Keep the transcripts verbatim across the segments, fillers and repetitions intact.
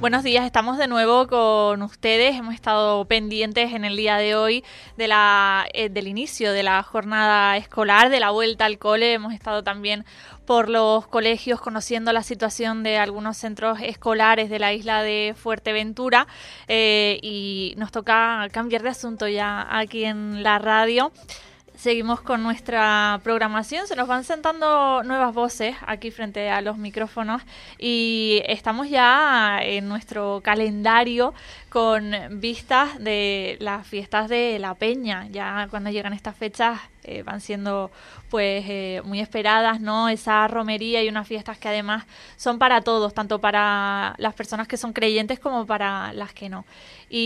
Buenos días, estamos de nuevo con ustedes. Hemos estado pendientes en el día de hoy de la, eh, del inicio de la jornada escolar, de la vuelta al cole. Hemos estado también por los colegios conociendo la situación de algunos centros escolares de la isla de Fuerteventura eh, y nos toca cambiar de asunto ya aquí en la radio. Seguimos con nuestra programación, se nos van sentando nuevas voces aquí frente a los micrófonos y estamos ya en nuestro calendario con vistas de las fiestas de la Peña. Ya cuando llegan estas fechas eh, van siendo pues eh, muy esperadas, ¿no? Esa romería y unas fiestas que además son para todos, tanto para las personas que son creyentes como para las que no.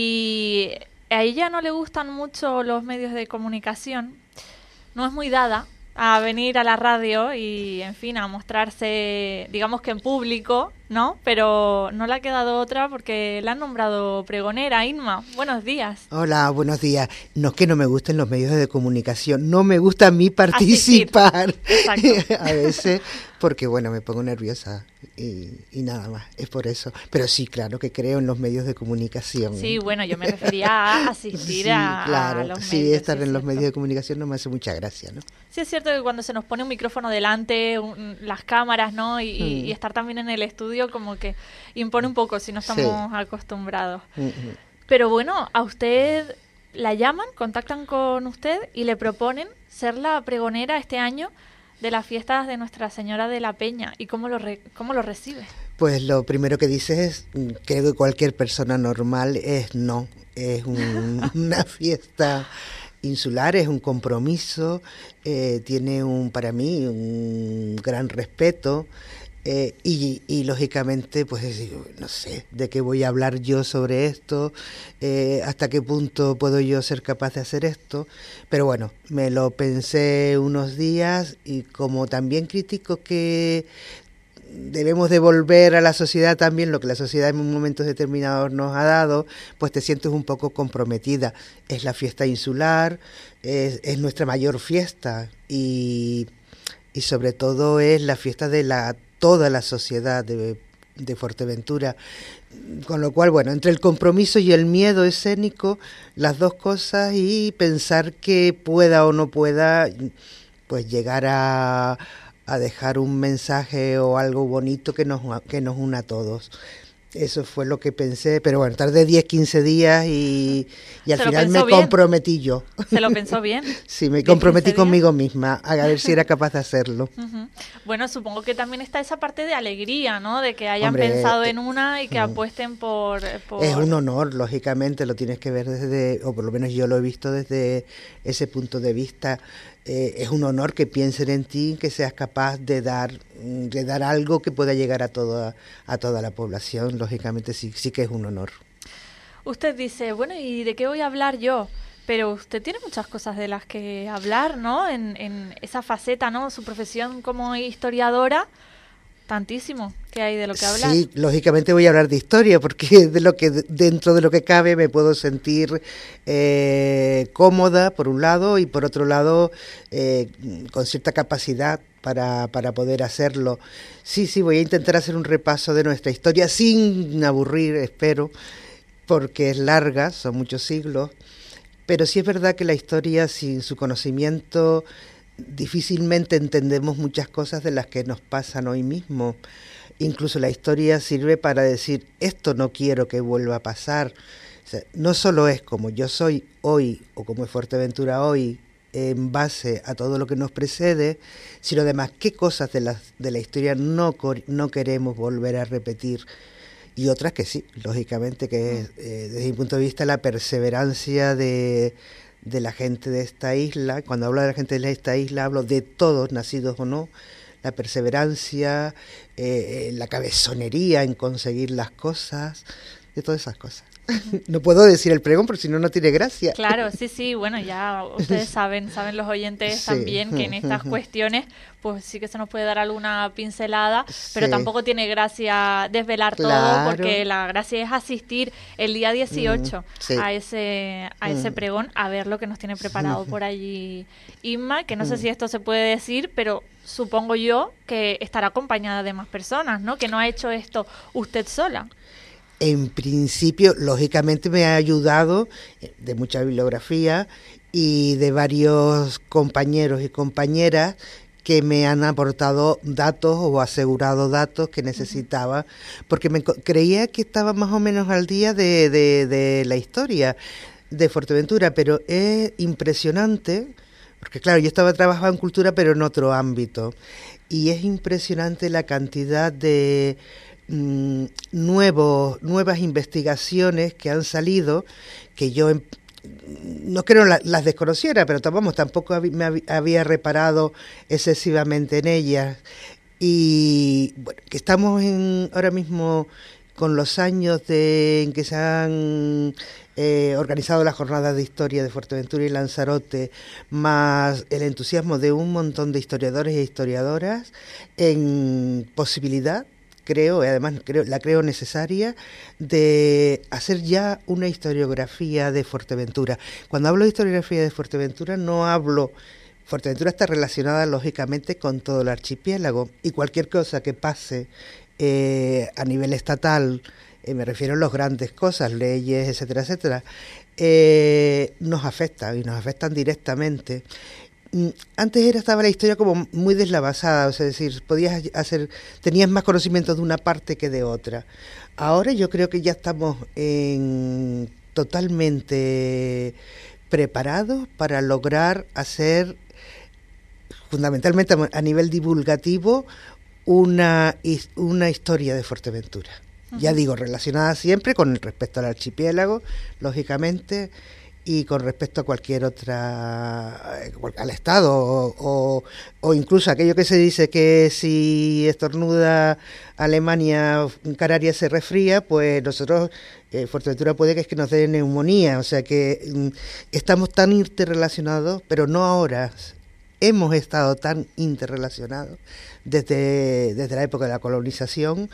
Y a ella no le gustan mucho los medios de comunicación. No es muy dada a venir a la radio y, en fin, a mostrarse, digamos que en público, ¿no? Pero no le ha quedado otra porque la han nombrado pregonera. Inma, buenos días. Hola, buenos días. No es que no me gusten los medios de comunicación, no me gusta a mí participar. A veces, porque bueno, me pongo nerviosa y, y nada más, es por eso. Pero sí, claro que creo en los medios de comunicación. Sí, bueno, yo me refería a asistir sí, a, claro. a los sí, medios. estar Sí, en los cierto. medios de comunicación no me hace mucha gracia, ¿no? Sí, es cierto que cuando se nos pone un micrófono delante, un, las cámaras, ¿no? Y, mm. y estar también en el estudio como que impone un poco si no estamos sí. acostumbrados. Mm-hmm. Pero bueno, a usted la llaman, contactan con usted y le proponen ser la pregonera este año de las fiestas de Nuestra Señora de la Peña. ¿Y cómo lo, re, cómo lo recibe? Pues lo primero que dices es, creo que cualquier persona normal es no, es un, una fiesta insular, es un compromiso, eh, tiene un para mí un gran respeto. Eh, y, y lógicamente, pues no sé de qué voy a hablar yo sobre esto, eh, hasta qué punto puedo yo ser capaz de hacer esto, pero bueno, me lo pensé unos días y como también critico que debemos devolver a la sociedad también lo que la sociedad en momentos determinados nos ha dado, pues te sientes un poco comprometida. Es la fiesta insular, es, es nuestra mayor fiesta y, y sobre todo es la fiesta de la toda la sociedad de, de Fuerteventura, con lo cual, bueno, entre el compromiso y el miedo escénico, las dos cosas, y pensar que pueda o no pueda, pues llegar a, a dejar un mensaje o algo bonito que nos, que nos una a todos. Eso fue lo que pensé, pero bueno, tardé diez, quince días y, y al final me bien. comprometí yo. ¿Se lo pensó bien? Sí, me comprometí conmigo misma a ver si era capaz de hacerlo. Uh-huh. Bueno, supongo que también está esa parte de alegría, ¿no? De que hayan Hombre, pensado en una y que uh, apuesten por, por... Es un honor, lógicamente, lo tienes que ver desde, o por lo menos yo lo he visto desde ese punto de vista. Eh, es un honor que piensen en ti, que seas capaz de dar de dar algo que pueda llegar a toda a toda la población. Lógicamente sí, sí que es un honor. Usted dice, bueno, ¿y de qué voy a hablar yo? Pero usted tiene muchas cosas de las que hablar, ¿no? En, en esa faceta, ¿no? Su profesión como historiadora, tantísimo que hay de lo que hablar. Sí, lógicamente voy a hablar de historia, porque de lo que dentro de lo que cabe me puedo sentir eh, cómoda, por un lado, y por otro lado, eh, con cierta capacidad para, para poder hacerlo. Sí, sí, voy a intentar hacer un repaso de nuestra historia, sin aburrir, espero, porque es larga, son muchos siglos, pero sí es verdad que la historia, sin su conocimiento, difícilmente entendemos muchas cosas de las que nos pasan hoy mismo. Incluso la historia sirve para decir, esto no quiero que vuelva a pasar. O sea, no solo es como yo soy hoy, o como es Fuerteventura hoy, en base a todo lo que nos precede, sino además qué cosas de la, de la historia no, no queremos volver a repetir. Y otras que sí, lógicamente, que es, eh, desde mi punto de vista, la perseverancia de... de la gente de esta isla. Cuando hablo de la gente de esta isla, hablo de todos, nacidos o no, la perseverancia, eh, la cabezonería en conseguir las cosas, de todas esas cosas. No puedo decir el pregón porque si no, no tiene gracia. Claro, sí, sí, bueno, ya ustedes saben, saben los oyentes sí. también que en estas cuestiones pues sí que se nos puede dar alguna pincelada, sí. pero tampoco tiene gracia desvelar claro. todo, porque la gracia es asistir el día dieciocho mm, sí. a ese a ese mm. pregón, a ver lo que nos tiene preparado por allí Inma, que no mm. sé si esto se puede decir, pero supongo yo que estará acompañada de más personas, ¿no? Que no ha hecho esto usted sola. En principio, lógicamente me ha ayudado de mucha bibliografía y de varios compañeros y compañeras que me han aportado datos o asegurado datos que necesitaba, porque me creía que estaba más o menos al día de, de, de la historia de Fuerteventura, pero es impresionante, porque claro, yo estaba trabajando en cultura, pero en otro ámbito, y es impresionante la cantidad de mmm, nuevos, nuevas investigaciones que han salido, que yo no creo la, las desconociera, pero vamos, tampoco hab, me hab, había reparado excesivamente en ellas. Y bueno, que estamos en, ahora mismo con los años de, en que se han eh, organizado las jornadas de historia de Fuerteventura y Lanzarote, más el entusiasmo de un montón de historiadores e historiadoras en posibilidad, creo, y además creo, la creo necesaria, de hacer ya una historiografía de Fuerteventura. Cuando hablo de historiografía de Fuerteventura no hablo... Fuerteventura está relacionada lógicamente con todo el archipiélago, y cualquier cosa que pase eh, a nivel estatal, eh, me refiero a las grandes cosas, leyes, etcétera, etcétera, eh, nos afecta y nos afectan directamente. Antes era estaba la historia como muy deslavazada, o sea, es decir, podías hacer, tenías más conocimiento de una parte que de otra. Ahora yo creo que ya estamos en, totalmente preparados para lograr hacer, fundamentalmente a nivel divulgativo, una, una historia de Fuerteventura. Uh-huh. Ya digo, relacionada siempre con el respecto al archipiélago, lógicamente, y con respecto a cualquier otra, al Estado, o, o, o incluso aquello que se dice que si estornuda Alemania, Canarias se resfría, pues nosotros, eh, Fuerteventura puede que es que nos dé neumonía, o sea que mm, estamos tan interrelacionados, pero no ahora, hemos estado tan interrelacionados desde, desde la época de la colonización,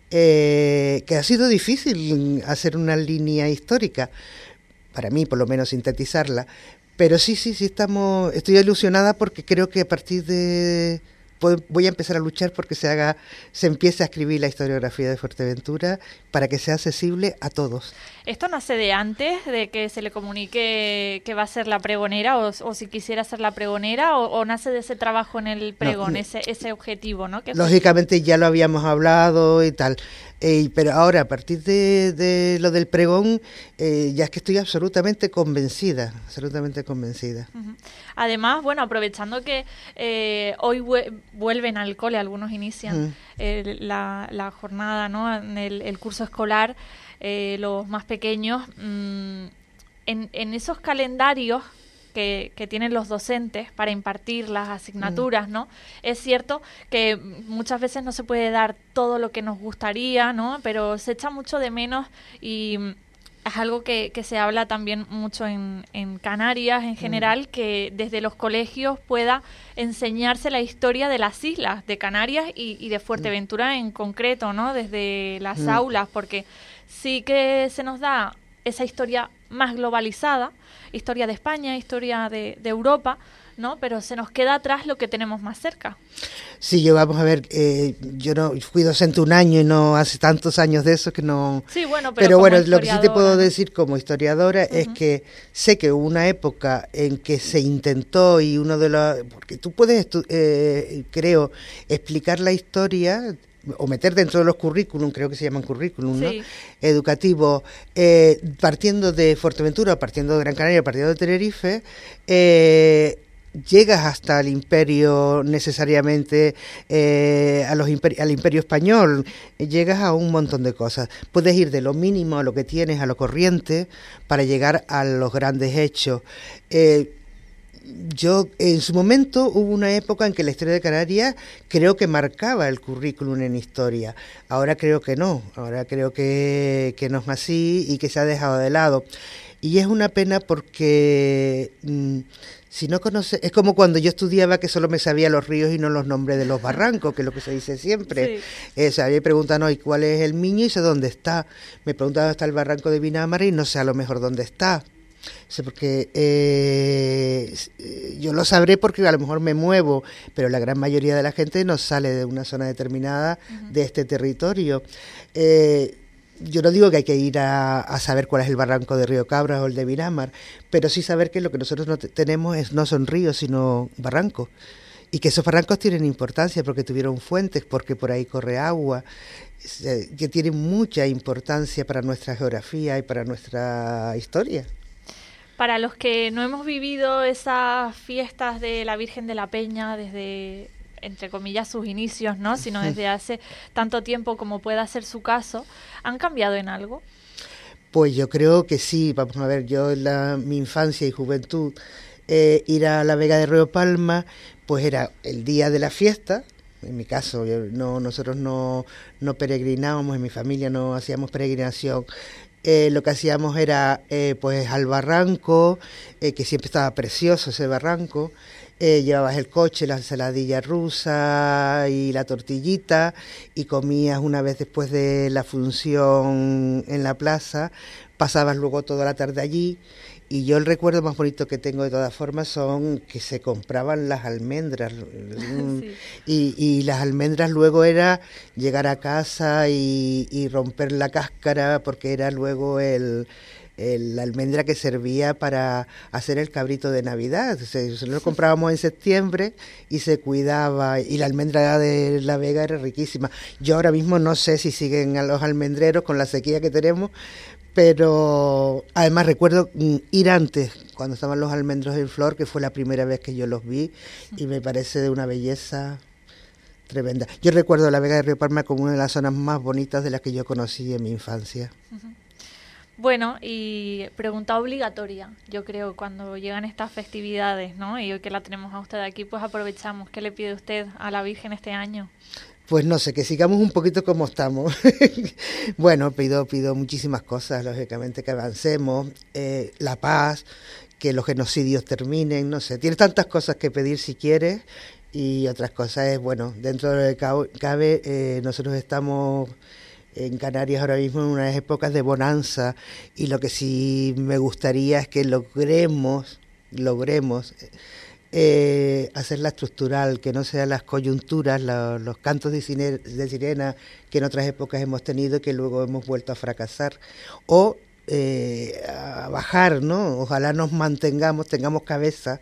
eh, que ha sido difícil hacer una línea histórica, para mí por lo menos sintetizarla, pero sí, sí, sí estamos, estoy ilusionada porque creo que a partir de, voy a empezar a luchar porque se haga, se empiece a escribir la historiografía de Fuerteventura para que sea accesible a todos. ¿Esto nace de antes de que se le comunique que va a ser la pregonera o, o si quisiera ser la pregonera o, o nace de ese trabajo en el pregón, no, ese, ese objetivo, ¿no? Que lógicamente ya lo habíamos hablado y tal. Eh, pero ahora, a partir de, de lo del pregón, eh, ya es que estoy absolutamente convencida, absolutamente convencida. Uh-huh. Además, bueno, aprovechando que eh, hoy vuelven al cole, algunos inician uh-huh. eh, la, la jornada, ¿no? El, el curso escolar, eh, los más pequeños, mmm, en, en esos calendarios Que, que tienen los docentes para impartir las asignaturas, ¿no? Es cierto que muchas veces no se puede dar todo lo que nos gustaría, ¿no? Pero se echa mucho de menos y es algo que, que se habla también mucho en, en Canarias en general, que desde los colegios pueda enseñarse la historia de las islas, de Canarias y, y de Fuerteventura en concreto, ¿no? Desde las mm. aulas, porque sí que se nos da esa historia más globalizada, historia de España, historia de, de Europa, ¿no? Pero se nos queda atrás lo que tenemos más cerca. Sí, yo vamos a ver, eh, yo no fui docente un año y no hace tantos años de eso que no... Sí, bueno, pero, pero bueno, lo que sí te puedo decir como historiadora uh-huh. es que sé que hubo una época en que se intentó y uno de los... Porque tú puedes, eh, creo, explicar la historia o meter dentro de los currículum, creo que se llaman currículum, ¿no? Sí. Educativo, eh, partiendo de Fuerteventura, partiendo de Gran Canaria, partiendo de Tenerife, eh, llegas hasta el imperio necesariamente, eh, a los imperi- al imperio español, llegas a un montón de cosas. Puedes ir de lo mínimo a lo que tienes, a lo corriente, para llegar a los grandes hechos. Eh, Yo, en su momento, hubo una época en que la historia de Canarias creo que marcaba el currículum en historia. Ahora creo que no, ahora creo que, que no es así y que se ha dejado de lado. Y es una pena porque mmm, si no conoces, es como cuando yo estudiaba que solo me sabía los ríos y no los nombres de los barrancos, que es lo que se dice siempre. Sí. Eh, o sea, me preguntan hoy cuál es el Miño y sé dónde está. Me preguntan dónde está el barranco de Vinamara y no sé a lo mejor dónde está. O sea, porque eh, yo lo sabré porque a lo mejor me muevo, pero la gran mayoría de la gente no sale de una zona determinada uh-huh. de este territorio. Eh, yo no digo que hay que ir a, a saber cuál es el barranco de Río Cabras o el de Vinamar, pero sí saber que lo que nosotros no te, tenemos es, no son ríos, sino barrancos. Y que esos barrancos tienen importancia porque tuvieron fuentes, porque por ahí corre agua, que tienen mucha importancia para nuestra geografía y para nuestra historia. Para los que no hemos vivido esas fiestas de la Virgen de la Peña desde, entre comillas, sus inicios, ¿no? Sino desde hace tanto tiempo como pueda ser su caso, ¿han cambiado en algo? Pues yo creo que sí. Vamos a ver, yo en la, mi infancia y juventud, eh, ir a la Vega de Río Palma, pues era el día de la fiesta. En mi caso, yo, no, nosotros no, no peregrinábamos, en mi familia no hacíamos peregrinación. Eh, lo que hacíamos era eh, pues al barranco, eh, que siempre estaba precioso ese barranco, eh, llevabas el coche, la ensaladilla rusa y la tortillita, y comías una vez después de la función en la plaza, pasabas luego toda la tarde allí. Y yo el recuerdo más bonito que tengo de todas formas son que se compraban las almendras. Sí. y, y las almendras luego era llegar a casa y, y romper la cáscara, porque era luego el, el, la almendra que servía para hacer el cabrito de Navidad. O sea, nosotros lo comprábamos en septiembre y se cuidaba, y la almendra de La Vega era riquísima. Yo ahora mismo no sé si siguen a los almendreros con la sequía que tenemos, pero además recuerdo ir antes, cuando estaban los almendros en flor, que fue la primera vez que yo los vi, y me parece de una belleza tremenda. Yo recuerdo la Vega de Río Palma como una de las zonas más bonitas de las que yo conocí en mi infancia. Uh-huh. Bueno, y pregunta obligatoria, yo creo, cuando llegan estas festividades, ¿no? Y hoy que la tenemos a usted aquí, pues aprovechamos. ¿Qué le pide usted a la Virgen este año? Pues no sé, que sigamos un poquito como estamos. Bueno, pido pido muchísimas cosas, lógicamente, que avancemos, eh, la paz, que los genocidios terminen, no sé, tienes tantas cosas que pedir si quieres, y otras cosas es, bueno, dentro de lo que cabe, eh, nosotros estamos en Canarias ahora mismo en unas épocas de bonanza, y lo que sí me gustaría es que logremos, logremos... Eh, hacerla estructural, que no sean las coyunturas, la, los cantos de, cine, de sirena que en otras épocas hemos tenido y que luego hemos vuelto a fracasar, o eh, a bajar, ¿no? Ojalá nos mantengamos, tengamos cabeza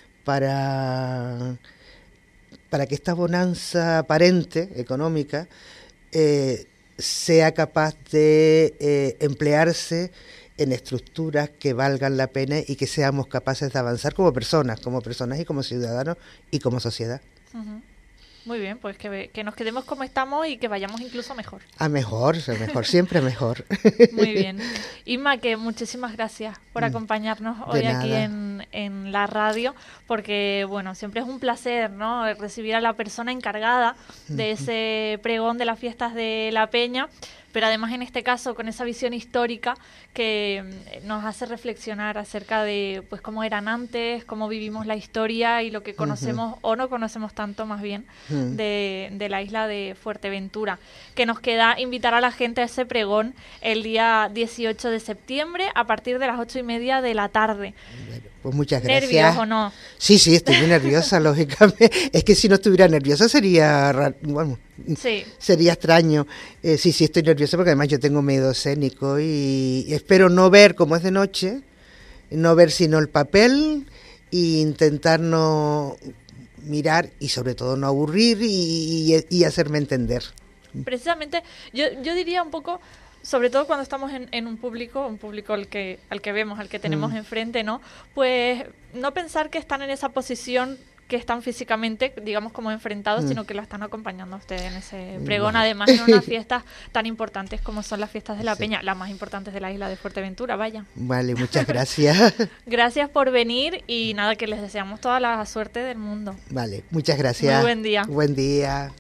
para, para que esta bonanza aparente, económica, eh, sea capaz de eh, emplearse en estructuras que valgan la pena y que seamos capaces de avanzar como personas, como personas y como ciudadanos y como sociedad. Uh-huh. Muy bien, pues que, que nos quedemos como estamos y que vayamos incluso mejor. A mejor, a mejor, siempre mejor. Muy bien. Inma, que muchísimas gracias por acompañarnos hoy de aquí nada. en, en la radio, porque bueno, siempre es un placer, ¿no?, recibir a la persona encargada de ese pregón de las fiestas de la Peña, pero además en este caso con esa visión histórica que nos hace reflexionar acerca de pues cómo eran antes, cómo vivimos la historia y lo que conocemos uh-huh. o no conocemos tanto más bien uh-huh. de, de la isla de Fuerteventura. Que nos queda invitar a la gente a ese pregón el día dieciocho de septiembre a partir de las ocho y media de la tarde. Pues muchas gracias. ¿Nervios o no? Sí, sí, estoy muy nerviosa, lógicamente. Es que si no estuviera nerviosa sería raro, bueno, sí. sería extraño. Eh, sí, sí, estoy nerviosa porque además yo tengo miedo escénico y espero no ver, como es de noche, no ver sino el papel e intentar no mirar y sobre todo no aburrir y, y, y hacerme entender. Precisamente, yo, yo diría un poco... Sobre todo cuando estamos en, en un público, un público al que al que vemos, al que tenemos mm. enfrente, ¿no? Pues no pensar que están en esa posición, que están físicamente, digamos, como enfrentados, mm. sino que la están acompañando a ustedes en ese pregón, bueno. además en unas fiestas tan importantes como son las fiestas de la sí. Peña, las más importantes de la isla de Fuerteventura, vaya. Vale, muchas gracias. Gracias por venir y nada, que les deseamos toda la suerte del mundo. Vale, muchas gracias. Muy buen día. Buen día.